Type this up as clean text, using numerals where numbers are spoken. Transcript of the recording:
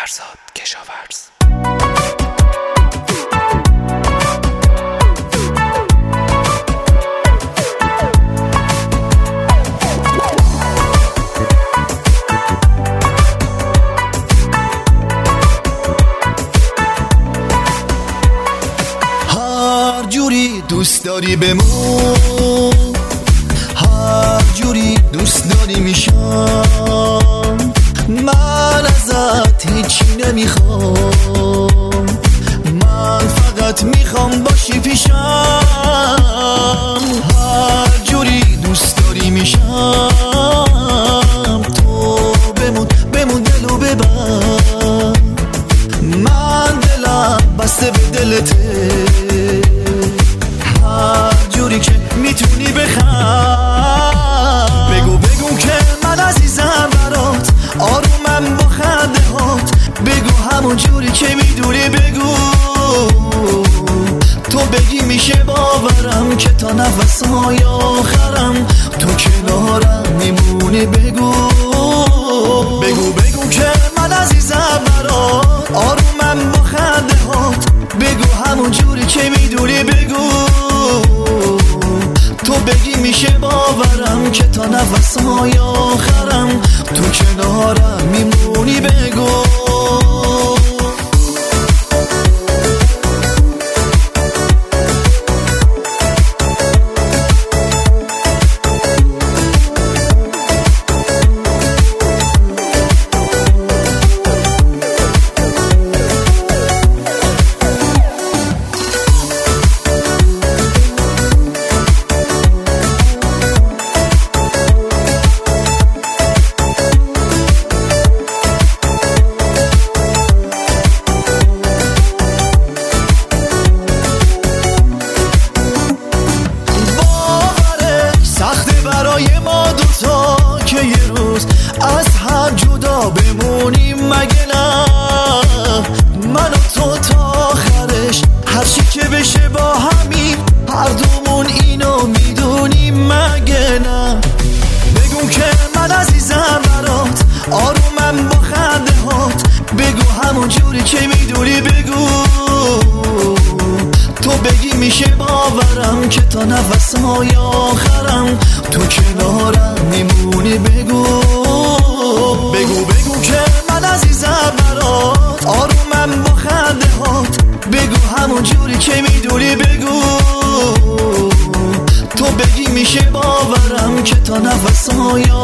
فرزاد کشاورز. هر جوری دوست داری بمون، هر جوری دوست داری میشم، من ازت هیچی نمیخوام، من فقط میخوام باشی پیشم. هر جوری دوست داری میشم، تو بمون دلو ببر، من دلم بسته به دلته، هر جوری که میتونی بخند، بگو که من عزیزم برات، آرومم با خنده هات، بگو همون جوری که میدونی، بگو تو بگی میشه باورم که تا نفسهای آخرم تو کنارم میمونی، بگو که من عزیزم برات، آرومم با خنده هات، بگو همون جوری که میدونی، بگو تو بگی میشه باورم که تا نفسهای آخرم تو کنارم میمونی، بگو. برای ما دوتا که یه روز از هم جدا بمونیم، مگه نه؟ من و تو تا آخرش هرچی که بشه با همین، هر دومون اینو میدونیم، مگه نه؟ بگو که من عزیزم برات، آرومم با خنده هات، بگو همون جوری که میدونی، بگو تو بگی میشه باورم که تا نفسهای آخرم تو کنارم میمونی، بگو که من عزیزم برات، آرومم با خنده هات، بگو همون جوری که میدونی، بگو تو بگی میشه باورم که تا نفسهای